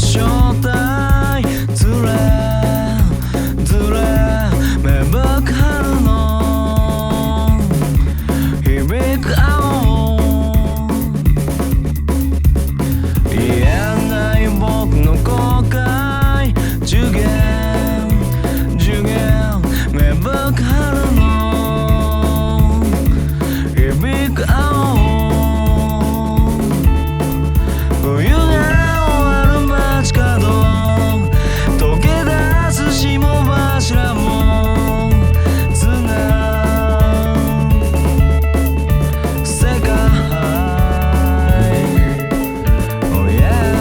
正体ずれずれ芽吹く春の響く青言えない僕の後悔受験受験芽吹く春の響く青冬が終わる街角溶け出す霜柱もつな世界 Oh yeah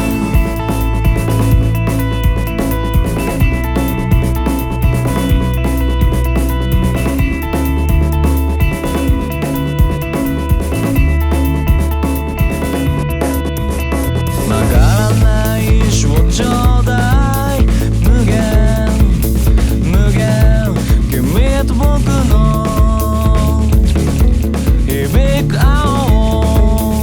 曲がらない石をちょうだい無限無限君と僕の響く青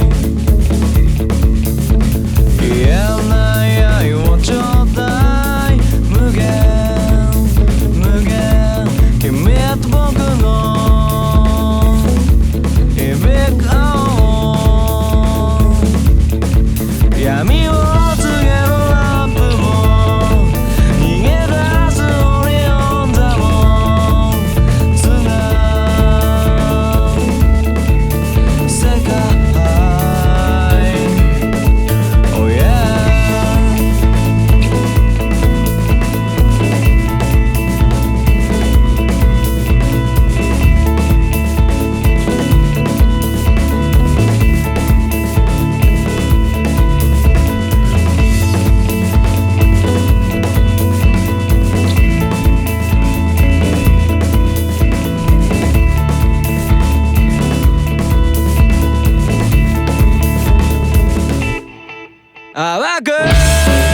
言えない愛をちょうだい無限無限君と僕の響く青闇を告げるランプも逃げ出すオリオン座もつな世界 Oh yeah 淡く